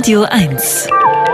Radio 1.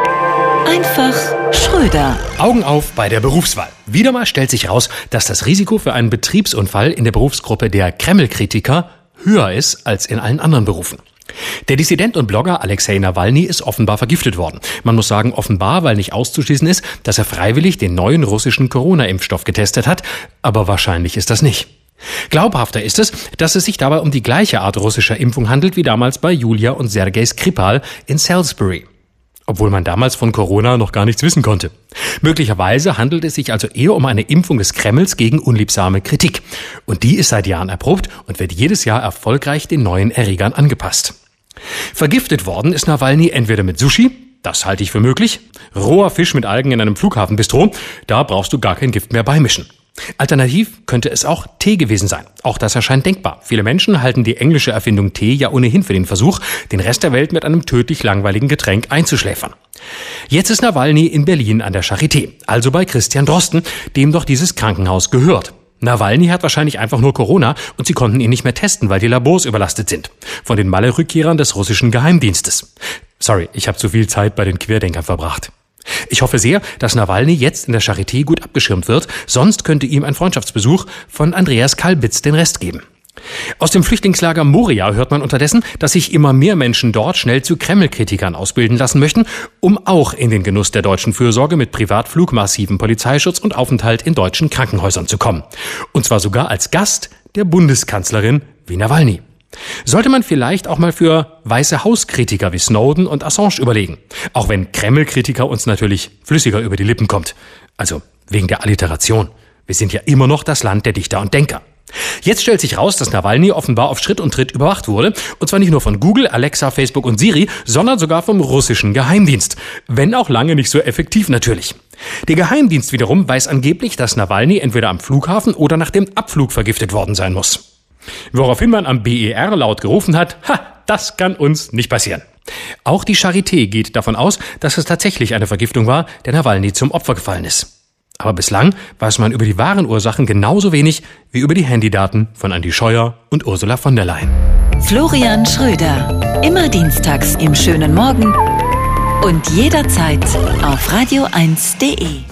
Einfach Schröder. Augen auf bei der Berufswahl. Wieder mal stellt sich raus, dass das Risiko für einen Betriebsunfall in der Berufsgruppe der Kreml-Kritiker höher ist als in allen anderen Berufen. Der Dissident und Blogger Alexei Nawalny ist offenbar vergiftet worden. Man muss sagen offenbar, weil nicht auszuschließen ist, dass er freiwillig den neuen russischen Corona-Impfstoff getestet hat. Aber wahrscheinlich ist das nicht. Glaubhafter ist es, dass es sich dabei um die gleiche Art russischer Impfung handelt wie damals bei Julia und Sergei Skripal in Salisbury. Obwohl man damals von Corona noch gar nichts wissen konnte. Möglicherweise handelt es sich also eher um eine Impfung des Kremls gegen unliebsame Kritik. Und die ist seit Jahren erprobt und wird jedes Jahr erfolgreich den neuen Erregern angepasst. Vergiftet worden ist Nawalny entweder mit Sushi, das halte ich für möglich, roher Fisch mit Algen in einem Flughafenbistro, da brauchst du gar kein Gift mehr beimischen. Alternativ könnte es auch Tee gewesen sein. Auch das erscheint denkbar. Viele Menschen halten die englische Erfindung Tee ja ohnehin für den Versuch, den Rest der Welt mit einem tödlich langweiligen Getränk einzuschläfern. Jetzt ist Nawalny in Berlin an der Charité, also bei Christian Drosten, dem doch dieses Krankenhaus gehört. Nawalny hat wahrscheinlich einfach nur Corona und sie konnten ihn nicht mehr testen, weil die Labors überlastet sind. Von den Malle-Rückkehrern des russischen Geheimdienstes. Sorry, ich habe zu viel Zeit bei den Querdenkern verbracht. Ich hoffe sehr, dass Nawalny jetzt in der Charité gut abgeschirmt wird, sonst könnte ihm ein Freundschaftsbesuch von Andreas Kalbitz den Rest geben. Aus dem Flüchtlingslager Moria hört man unterdessen, dass sich immer mehr Menschen dort schnell zu Kreml-Kritikern ausbilden lassen möchten, um auch in den Genuss der deutschen Fürsorge mit Privatflug, massivem Polizeischutz und Aufenthalt in deutschen Krankenhäusern zu kommen. Und zwar sogar als Gast der Bundeskanzlerin wie Nawalny. Sollte man vielleicht auch mal für Weiße Haus-Kritiker wie Snowden und Assange überlegen. Auch wenn Kreml-Kritiker uns natürlich flüssiger über die Lippen kommt. Also wegen der Alliteration. Wir sind ja immer noch das Land der Dichter und Denker. Jetzt stellt sich raus, dass Nawalny offenbar auf Schritt und Tritt überwacht wurde. Und zwar nicht nur von Google, Alexa, Facebook und Siri, sondern sogar vom russischen Geheimdienst. Wenn auch lange nicht so effektiv natürlich. Der Geheimdienst wiederum weiß angeblich, dass Nawalny entweder am Flughafen oder nach dem Abflug vergiftet worden sein muss. Woraufhin man am BER laut gerufen hat, das kann uns nicht passieren. Auch die Charité geht davon aus, dass es tatsächlich eine Vergiftung war, der Nawalny zum Opfer gefallen ist. Aber bislang weiß man über die wahren Ursachen genauso wenig wie über die Handydaten von Andi Scheuer und Ursula von der Leyen. Florian Schröder. Immer dienstags im schönen Morgen und jederzeit auf radio1.de.